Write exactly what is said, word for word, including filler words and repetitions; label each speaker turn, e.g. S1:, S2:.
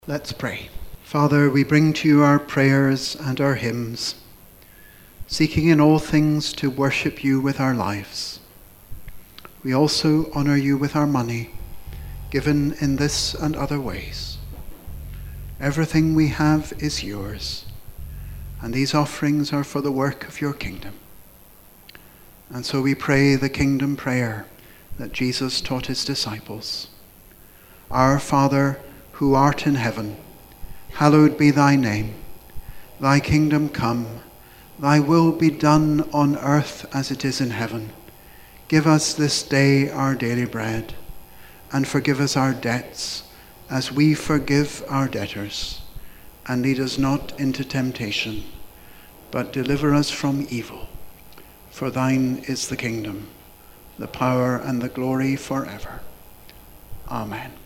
S1: Let's pray. Father, we bring to you our prayers and our hymns, seeking in all things to worship you with our lives. We also honor you with our money, given in this and other ways. Everything we have is yours, and these offerings are for the work of your kingdom. And so we pray the kingdom prayer that Jesus taught his disciples. Our Father, who art in heaven, hallowed be thy name. Thy kingdom come, thy will be done on earth as it is in heaven. Give us this day our daily bread, and forgive us our debts as we forgive our debtors. And lead us not into temptation, but deliver us from evil. For thine is the kingdom, the power, and the glory forever. Amen.